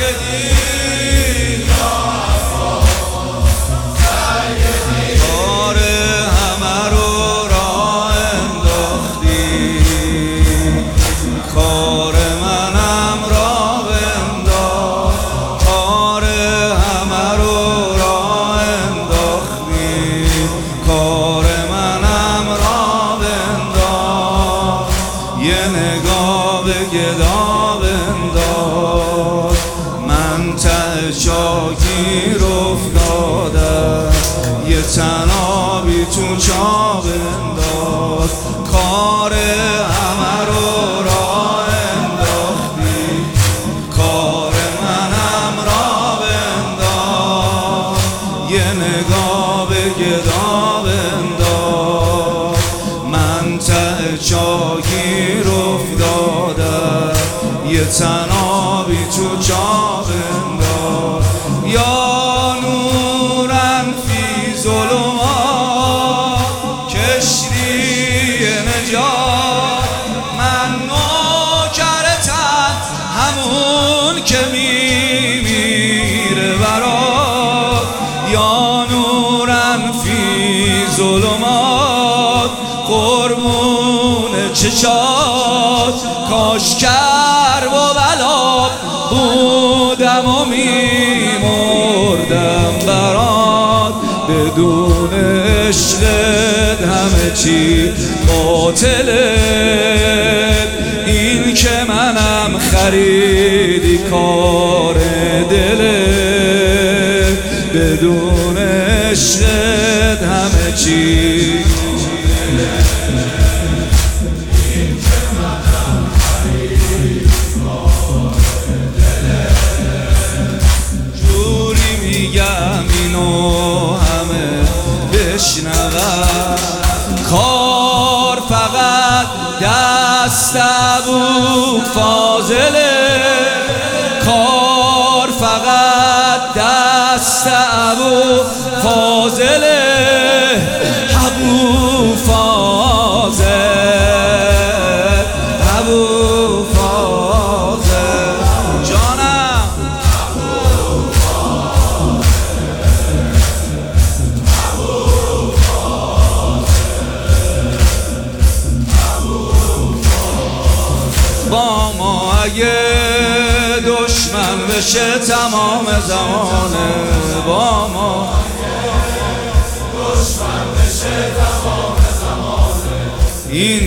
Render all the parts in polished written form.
کار همه رو راه انداختی، کار منم راه بنداخت، کار همه رو راه انداختی، کار منم راه بنداخت. یه نگاه به گدا بنداز، من ته چاکی افتادم، یه تنابی تو چا بنداز. کار همه رو راه انداختی، کار منم راه بنداز. یه نگاه به گدا بنداز، من ته چاکی افتادم، یه تنابی تو جا بنداز. یا نورن فی ظلمات کشتی نجات، من نوکرتم همون که میمیره برات. یا نورن فی ظلمات قربون چشات، کاش کرب و بلا بودم و میمردم برات. بدون عشقت همه چی باطله، این که منم خریدی کار دله. بدون عشقت همه چی بشنود. کار فقط دست ابو فاضله، کار فقط دست ابو فاضله. ابو فاضل، ابو فاضل جانم. با ما اگه دشمن بشه تمام زمانه، با ما دشمن بشه تمام زمانه. این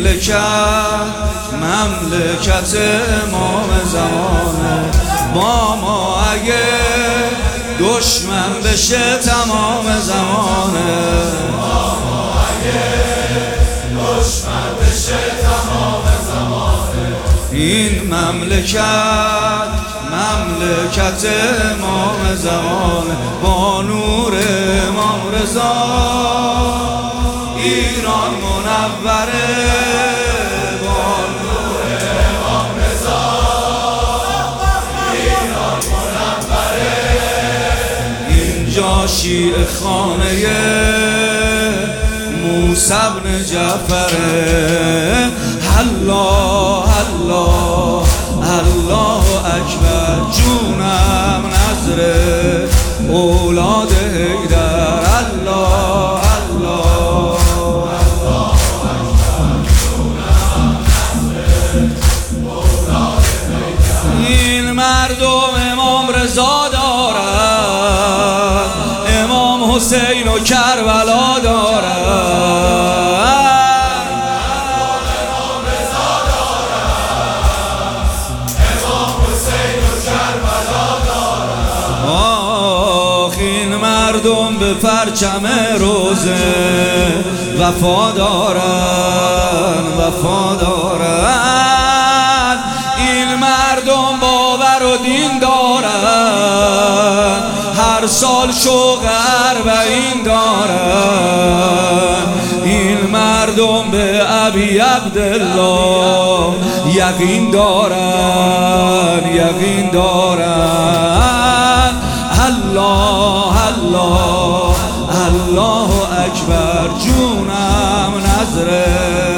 مملکت امام زمانه. با ما اگه دشمن بشه تمام زمانه، با ما اگه دشمن بشه تمام زمانه. این مملکت امام زمانه. با نور امام رضا ایران منوره، با نور امام رضا ایران منوره. اینجا شیعه خانه موسی بن جعفره. الله الله الله اکبر، جونم نظره اولاد حیدر. الله الله الله اکبر، جونم نظره اولاد حیدر. این مردم امام رضا دارن، امام حسین و کربلا دارن. مردم به پرچم روزه وفا دارن، وفا دارن. این مردم باور و دین دارن، هر سال شوق اربعین دارن. این مردم به ابی عبدالله یقین دارن، یقین دارن. الله الله الله اکبر، جونم نظره